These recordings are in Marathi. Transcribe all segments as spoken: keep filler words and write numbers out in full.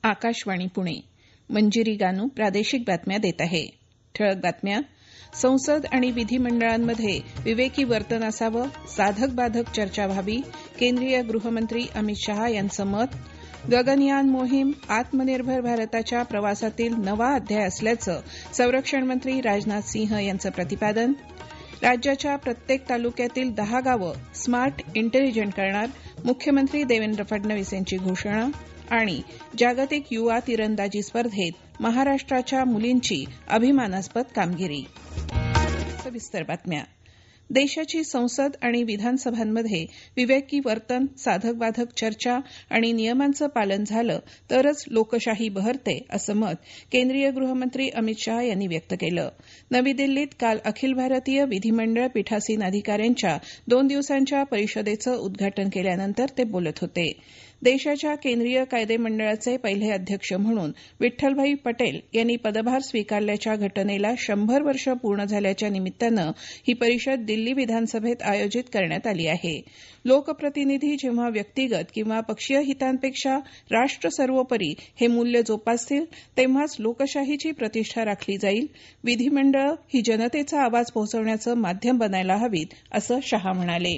आकाशवाणी पुणे. मंजिरी गानू प्रादेशिक बातम्या देत आहे. ठळक बातम्या. संसद आणि विधिमंडळांमध्ये विवेकी वर्तन असावं, साधक बाधक चर्चा व्हावी, केंद्रीय गृहमंत्री अमित शहा यांचं मत. गगनयान मोहीम आत्मनिर्भर भारताच्या प्रवासातील नवा अध्याय असल्याचं संरक्षण मंत्री राजनाथ सिंह यांचं प्रतिपादन. राज्याच्या प्रत्येक तालुक्यातील दहा गावं स्मार्ट इंटेलिजंट करणार, मुख्यमंत्री देवेंद्र फडणवीस यांची घोषणा. आणि जागतिक युवा तिरंदाजी स्पर्धेत महाराष्ट्राच्या मुलींची अभिमानास्पद कामगिरी. सविस्तर बातम्या. देशाची संसद आणि विधानसभांमध्ये विवेकी वर्तन, साधक बाधक चर्चा आणि नियमांचं पालन झालं तरच लोकशाही बहरते, असं मत केंद्रीय गृहमंत्री अमित शहा यांनी व्यक्त केलं. नवी दिल्लीत काल अखिल भारतीय विधिमंडळ पीठासीन अधिकाऱ्यांच्या दोन दिवसांच्या परिषदेचं उद्घाटन केल्यानंतर ते बोलत होते. देशाच्या केंद्रीय कायदे मंडळाचे पहिले अध्यक्ष म्हणून विठ्ठलभाई पटेल यांनी पदभार स्वीकारल्याच्या घटनेला शंभर वर्ष पूर्ण झाल्याच्या निमित्तानं ही परिषद दिल्ली विधानसभेत आयोजित करण्यात आली आहे. लोकप्रतिनिधी जेव्हा व्यक्तिगत किंवा पक्षीय हितांपेक्षा राष्ट्र सर्वोपरी हे मूल्य जोपासतील तेव्हाच लोकशाहीची प्रतिष्ठा राखली जाईल. विधिमंडळ ही जनतेचा आवाज पोहोचवण्याचं माध्यम बनायला हवीत, असं शहा म्हणाले.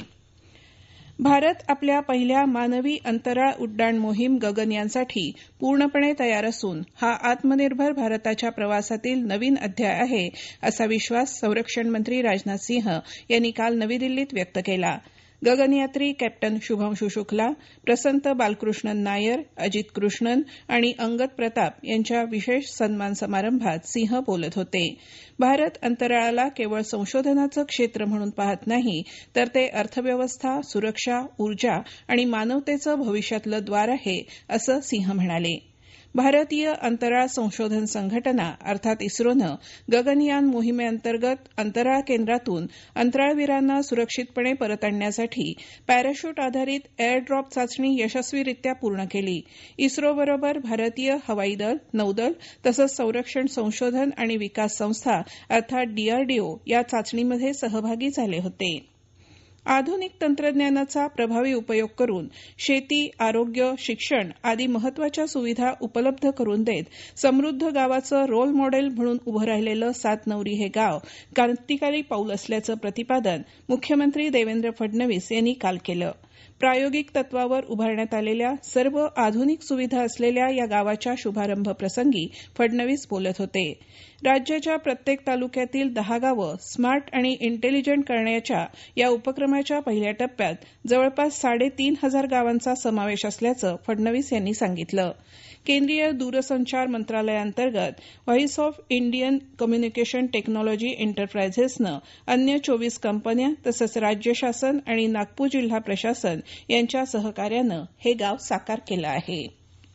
भारत आपल्या पहिल्या मानवी अंतराळ उड्डाण मोहीम गगनयानसाठी पूर्णपणे तयार असून हा आत्मनिर्भर भारताच्या प्रवासातील नवीन अध्याय आहे, असा विश्वास संरक्षण मंत्री राजनाथ सिंह यांनी काल नवी दिल्लीत व्यक्त केला. गगनयात्री कॅप्टन शुभांशु शुक्ला, प्रसंत बालकृष्णन नायर, अजित कृष्णन आणि अंगद प्रताप यांच्या विशेष सन्मान समारंभात सिंह बोलत होते. भारत अंतराळाला केवळ संशोधनाचं क्षेत्र म्हणून पाहत नाही, तर ते अर्थव्यवस्था, सुरक्षा, ऊर्जा आणि मानवतेचं भविष्यातलं द्वार आहे, असं सिंह म्हणाले. भारतीय अंतराळ संशोधन संघटना अर्थात इस्रोनं गगनयान मोहिमेअंतर्गत अंतराळ केंद्रातून अंतराळवीरांना सुरक्षितपणे परत आणण्यासाठी पॅराशूट आधारित एअर ड्रॉप चाचणी यशस्वीरित्या पूर्ण केली. इस्रोबरोबर भारतीय हवाई दल, नौदल तसंच संरक्षण संशोधन आणि विकास संस्था अर्थात डीआरडीओ या चाचणीमध्ये सहभागी झाले होते. आधुनिक तंत्रज्ञानाचा प्रभावी उपयोग करून शेती, आरोग्य, शिक्षण आदी महत्वाच्या सुविधा उपलब्ध करून देत समृद्ध गावाचं रोल मॉडेल म्हणून उभं राहिलेलं सातनवरी हे गाव क्रांतिकारी पाऊल असल्याचं प्रतिपादन मुख्यमंत्री देवेंद्र फडणवीस यांनी काल केलं. प्रायोगिक तत्वावर उभारण्यात आलेल्या सर्व आधुनिक सुविधा असलेल्या या गावाच्या शुभारंभ प्रसंगी फडणवीस बोलत होते. राज्याच्या प्रत्येक तालुक्यातील दहा गावं स्मार्ट आणि इंटेलिजंट करण्याच्या या उपक्रमाच्या पहिल्या टप्प्यात जवळपास साडेतीन हजार गावांचा समावेश असल्याचं फडणवीस यांनी सांगितलं. केंद्रीय दूरसंचार मंत्रालयाअंतर्गत voice of Indian communication technology एंटरप्राइझेसनं अन्य चोवीस कंपन्या तसंच राज्य शासन आणि नागपूर जिल्हा प्रशासन यांच्या सहकार्यानं हे गाव साकार केलं आहे.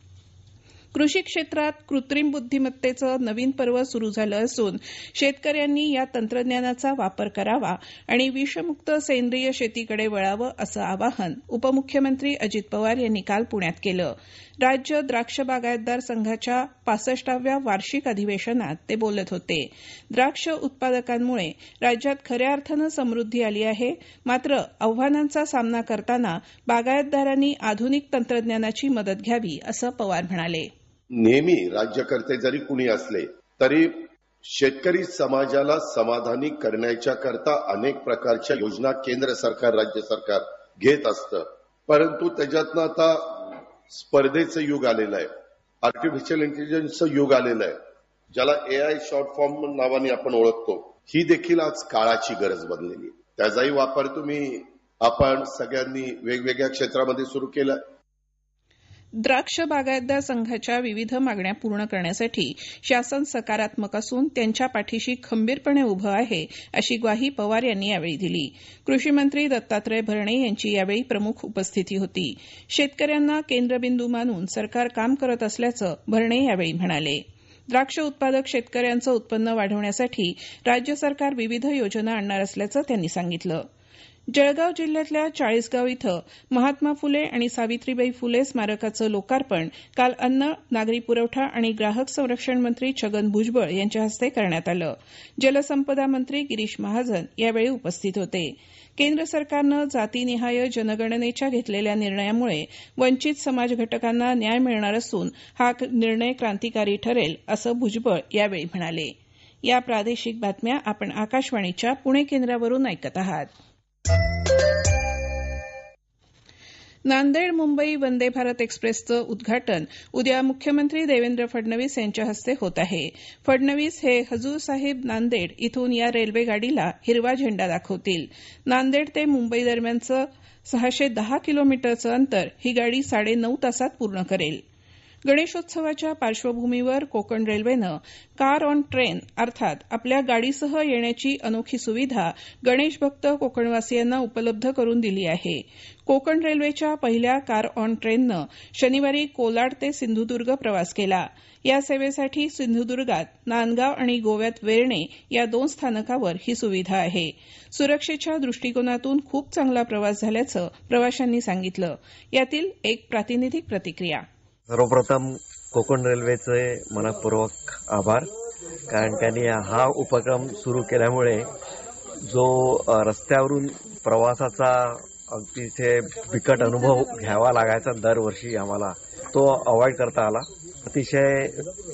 कृषी क्षेत्रात कृत्रिम बुद्धिमत्तेचं नवीन पर्व सुरू झालं असून शेतकऱ्यांनी या तंत्रज्ञानाचा वापर करावा आणि विषमुक्त सेंद्रिय शेतीकडे वळावं, असं आवाहन उपमुख्यमंत्री अजित पवार यांनी काल पुण्यात केलं. राज्य द्राक्ष बागायतदार संघाच्या पासष्टाव्या वार्षिक अधिवेशनात ते बोलत होते. द्राक्ष उत्पादकांमुळे राज्यात खऱ्या अर्थानं समृद्धी आली आहे, मात्र आव्हानांचा सामना करताना बागायतदारांनी आधुनिक तंत्रज्ञानाची मदत घ्यावी, असं पवार म्हणाले. नेहमी राज्यकर्ते जरी कुणी असले तरी शेतकरी समाजाला समाधानी करण्याच्या करता अनेक प्रकारच्या योजना केंद्र सरकार, राज्य सरकार घेत असतं. परंतु त्याच्यातनं आता स्पर्धेचं युग आलेलं आहे, आर्टिफिशियल इंटेलिजन्सचं युग आलेलं आहे, ज्याला एआय शॉर्ट फॉर्म नावाने आपण ओळखतो. ही देखील आज काळाची गरज बनलेली. त्याचाही वापर तुम्ही आपण सगळ्यांनी वेगवेगळ्या क्षेत्रामध्ये सुरू केला. द्राक्ष बागायतदार संघाच्या विविध मागण्या पूर्ण करण्यासाठी शासन सकारात्मक असून त्यांच्या पाठीशी खंबीरपणे उभं आहे, अशी ग्वाही पवार यांनी यावेळी दिली. कृषीमंत्री दत्तात्रय भरणे यांची यावेळी प्रमुख उपस्थिती होती. शेतकऱ्यांना केंद्रबिंदू मानून सरकार काम करत असल्याचं भरणे यावेळी म्हणाले. द्राक्ष उत्पादक शेतकऱ्यांचं उत्पन्न वाढवण्यासाठी राज्य सरकार विविध योजना आणणार असल्याचं त्यांनी सांगितलं. जळगाव जिल्ह्यातल्या चाळीसगाव इथं महात्मा फुले आणि सावित्रीबाई फुले स्मारकाचं लोकार्पण काल अन्न नागरी पुरवठा आणि ग्राहक संरक्षण मंत्री छगन भुजबळ यांच्या हस्ते करण्यात आलं. जलसंपदा मंत्री गिरीश महाजन यावेळी उपस्थित होते. केंद्र सरकारनं जातीनिहाय जनगणनेच्या घेतलेल्या निर्णयामुळे वंचित समाज घटकांना न्याय मिळणार असून हा निर्णय क्रांतिकारी ठरेल असं भुजबळ यावेळी म्हणाले. या प्रादेशिक बातम्या आपण आकाशवाणीच्या पुणे केंद्रावरून ऐकत आहात. नांदेड मुंबई वंदे भारत एक्सप्रेसचं उद्घाटन उद्या मुख्यमंत्री देवेंद्र फडणवीस यांच्या हस्ते होत आहे. फडणवीस हे हजूर साहेब नांदेड इथून या रेल्वे गाडीला हिरवा झेंडा दाखवतील. नांदेड ते मुंबई दरम्यानचं सहाशे दहा किलोमीटरचं अंतर ही गाडी साडेनऊ तासात पूर्ण करेल. गणेशोत्सवाच्या पार्श्वभूमीवर कोकण रेल्वेनं कार ऑन ट्रेन अर्थात आपल्या गाडीसह येण्याची अनोखी सुविधा गणेश भक्त कोकणवासियांना उपलब्ध करून दिली आहे. कोकण रेल्वेच्या पहिल्या कार ऑन ट्रेननं शनिवारी कोलाड ते सिंधुदुर्ग प्रवास केला. या सेवेसाठी सिंधुदुर्गात नांदगाव आणि गोव्यात वेर्णे या दोन स्थानकावर ही सुविधा आहे. सुरक्षेच्या दृष्टिकोनातून खूप चांगला प्रवास झाल्याचं प्रवाशांनी सांगितलं. यातील एक प्रातिनिधिक प्रतिक्रिया. सर्वप्रथम कोकण रेल्वेचे मनपूर्वक आभार, कारण त्यांनी हा उपक्रम सुरू केल्यामुळे जो रस्त्यावरून प्रवासाचा अतिशय बिकट अनुभव घ्यावा लागायचा दरवर्षी आम्हाला, तो अवॉइड करता आला. अतिशय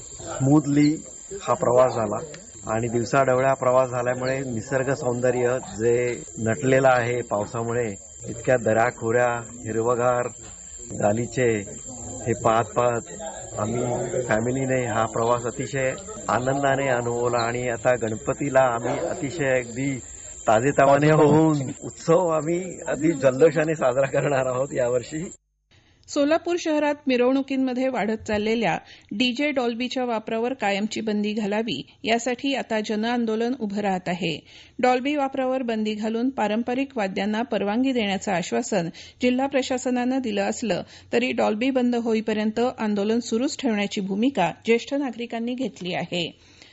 स्मूथली हा प्रवास झाला आणि दिवसाढवळ्या प्रवास झाल्यामुळे निसर्ग सौंदर्य जे नटलेलं आहे पावसामुळे, इतक्या दऱ्याखोऱ्या हिरवगार गालीचे हे पाहत पाहत आम्ही फॅमिलीने हा प्रवास अतिशय आनंदाने अनुभवला आणि आता गणपतीला आम्ही अतिशय अगदी ताजेतवाने होऊन उत्सव आम्ही अगदी जल्लोषाने साजरा करणार आहोत यावर्षी. सोलापूर शहरात मिरवणुकींमध्ये वाढत चाललेल्या डीजे डॉल्बीच्या वापरावर कायमची बंदी घालावी यासाठी आता जनआंदोलन उभं राहत आहे. डॉल्बी वापरावर बंदी घालून पारंपरिक वाद्यांना परवानगी देण्याचं आश्वासन जिल्हा प्रशासनानं दिलं असलं तरी डॉल्बी बंद होईपर्यंत आंदोलन सुरूच ठेवण्याची भूमिका ज्येष्ठ नागरिकांनी घेतली आहे.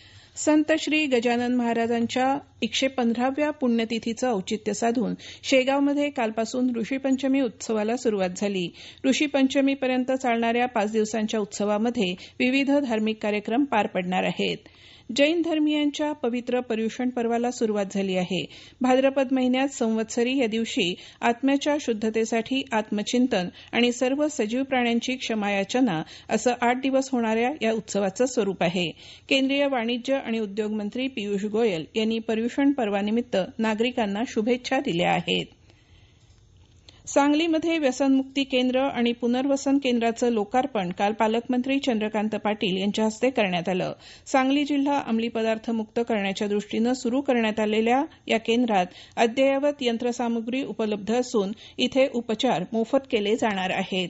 संत श्री गजानन महाराजांच्या एकशे पंधराव्या पुण्यतिथीचं औचित्य साधून शेगावमध्ये कालपासून ऋषीपंचमी उत्सवाला सुरुवात झाली. ऋषीपंचमीपर्यंत चालणाऱ्या पाच दिवसांच्या उत्सवामध्ये विविध धार्मिक कार्यक्रम पार पडणार आहेत. जैन धर्मीयांच्या पवित्र पर्युषण पर्वाला सुरुवात झाली आहे. भाद्रपद महिन्यात संवत्सरी या दिवशी आत्म्याच्या शुद्धतेसाठी आत्मचिंतन आणि सर्व सजीव प्राण्यांची क्षमायाचना असं आठ दिवस होणाऱ्या या उत्सवाचं स्वरूप आहे. केंद्रीय वाणिज्य आणि उद्योग मंत्री पियुष गोयल यांनी पर्युषण पर्वानिमित्त नागरिकांना शुभेच्छा दिल्या आहेत. सांगलीमध्ये व्यसनमुक्ती केंद्र आणि पुनर्वसन केंद्राचं लोकार्पण काल पालकमंत्री चंद्रकांत पाटील यांच्या हस्ते करण्यात आलं. सांगली जिल्हा अंमली पदार्थ मुक्त करण्याच्या दृष्टीनं सुरू करण्यात आलेल्या या केंद्रात अद्ययावत यंत्रसामुग्री उपलब्ध असून इथे उपचार मोफत केले जाणार आहेत.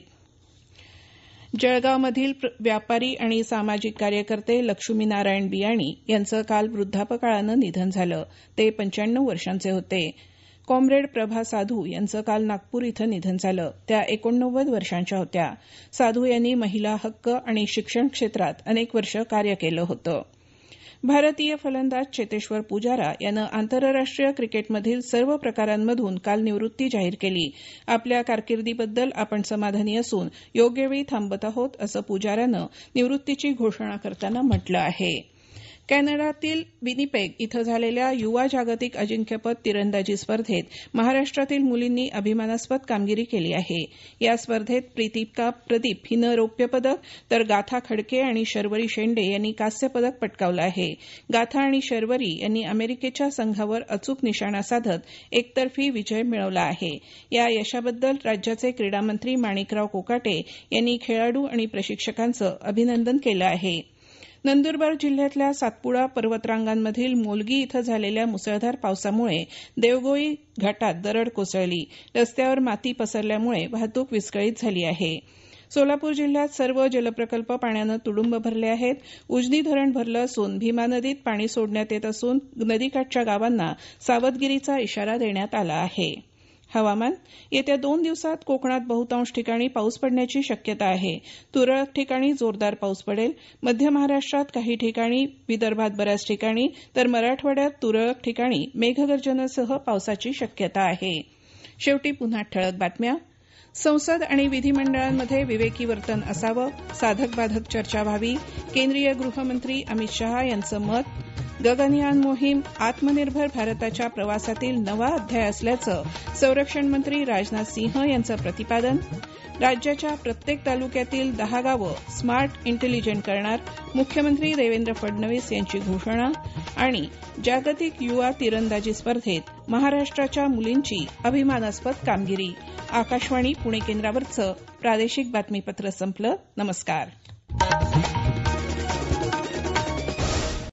जळगावमधील व्यापारी आणि सामाजिक कार्यकर्ते लक्ष्मीनारायण बियाणी यांचं काल वृद्धापकाळानं निधन झालं. ते पंच्याण्णव वर्षांचे होते. कॉम्रेड प्रभा साधू यांचं काल नागपूर इथं निधन झालं. त्या एकोणनव्वद वर्षांच्या होत्या. साधू यांनी महिला हक्क आणि शिक्षण क्षेत्रात अनेक वर्ष कार्य केलं होतं. भारतीय फलंदाज चेतेश्वर पुजारा यानं आंतरराष्ट्रीय क्रिकेटमधील सर्व प्रकारांमधून काल निवृत्ती जाहीर केली. आपल्या कारकिर्दीबद्दल आपण समाधानी असून योग्य वेळी थांबत आहोत असं पुजारानं निवृत्तीची घोषणा करताना म्हटलं आहे. कॅनडातील विनिपेग इथं झालेल्या युवा जागतिक अजिंक्यपद तिरंदाजी स्पर्धेत महाराष्ट्रातील मुलींनी अभिमानास्पद कामगिरी केली आहे. या स्पर्धेत प्रीतिका प्रदीप हिनं रौप्य पदक तर गाथा खडके आणि शर्वरी शेंडे यांनी कांस्य पदक पटकावलं आहे. गाथा आणि शर्वरी यांनी अमेरिकेच्या संघावर अचूक निशाणा साधत एकतर्फी विजय मिळवला आहे. या यशाबद्दल राज्याचे क्रीडामंत्री माणिकराव कोकाटे यांनी खेळाडू आणि प्रशिक्षकांचं अभिनंदन केलं आहे. नंदुरबार जिल्ह्यातल्या सातपुडा पर्वतरांगांमधील मोलगी इथं झालेल्या मुसळधार पावसामुळे देवगोई घाटात दरड कोसळली. रस्त्यावर माती पसरल्यामुळे वाहतूक विस्कळीत झाली आहे. सोलापूर जिल्ह्यात सर्व जलप्रकल्प पाण्यानं तुडुंब भरले आहेत. उजनी धरण भरलं असून भीमा नदीत पाणी सोडण्यात येत असून नदीकाठच्या गावांना सावधगिरीचा इशारा देण्यात आला आहे. हवामान येत्या दोन दिवसात कोकणात बहुतांश ठिकाणी पाऊस पडण्याची शक्यता आहे. तुरळक ठिकाणी जोरदार पाऊस पडेल. मध्य महाराष्ट्रात काही ठिकाणी, विदर्भात बऱ्याच ठिकाणी तर मराठवाड्यात तुरळक ठिकाणी मेघगर्जनेसह पावसाची शक्यता आहे. शेवटी पुन्हा ठळक बातम्या. संसद आणि विधिमंडळांमध्ये विवेकी वर्तन असावं, साधक बाधक चर्चा व्हावी, केंद्रीय गृहमंत्री अमित शहा यांचं मत. गगनयान मोहीम आत्मनिर्भर भारताच्या प्रवासातील नवा अध्याय असल्याचं संरक्षण मंत्री राजनाथ सिंह यांचं प्रतिपादन. राज्याच्या प्रत्येक तालुक्यातील दहा गावं स्मार्ट इंटेलिजंट करणार, मुख्यमंत्री देवेंद्र फडणवीस यांची घोषणा. आणि जागतिक युवा तिरंदाजी स्पर्धेत महाराष्ट्राच्या मुलींची अभिमानास्पद कामगिरी. आकाशवाणी पुणे केंद्रावरचं प्रादेशिक बातमीपत्र संपलं. नमस्कार.